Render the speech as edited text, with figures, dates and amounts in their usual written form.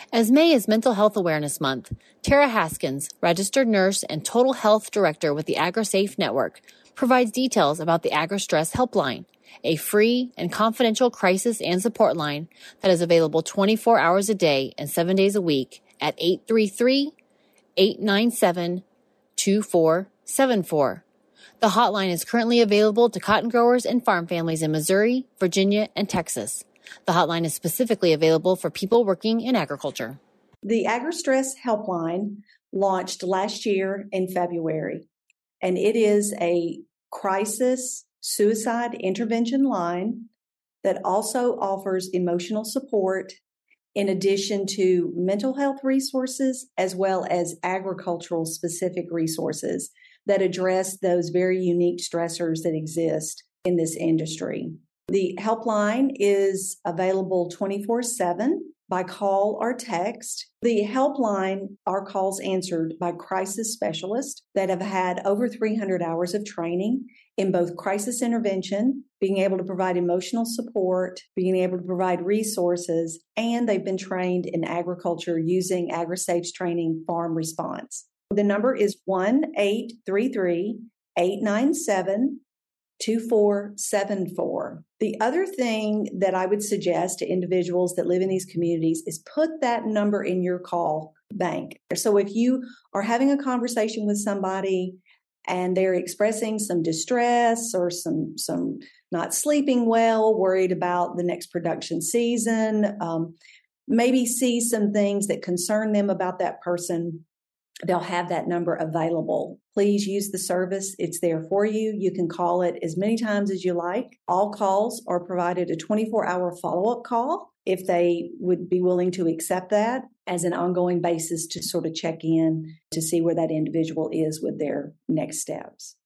As May is Mental Health Awareness Month, Tara Haskins, registered nurse and total health director with the AgriSafe Network, provides details about the AgriStress Helpline, a free and confidential crisis and support line that is available 24 hours a day and 7 days a week at 833-897-2474. The hotline is currently available to cotton growers and farm families in Missouri, Virginia, and Texas. The hotline is specifically available for people working in agriculture. The AgriStress Helpline launched last year in February, and it is a crisis suicide intervention line that also offers emotional support in addition to mental health resources as well as agricultural specific resources that address those very unique stressors that exist in this industry. The helpline is available 24/7 by call or text. The helpline are calls answered by crisis specialists that have had over 300 hours of training in both crisis intervention, being able to provide emotional support, being able to provide resources, and they've been trained in agriculture using AgriSafe's training farm response. The number is 1-833-897-2474. The other thing that I would suggest to individuals that live in these communities is put that number in your call bank. So if you are having a conversation with somebody and they're expressing some distress or some not sleeping well, worried about the next production season, maybe see some things that concern them about that person, they'll have that number available. Please use the service. It's there for you. You can call it as many times as you like. All calls are provided a 24-hour follow-up call if they would be willing to accept that as an ongoing basis to sort of check in to see where that individual is with their next steps.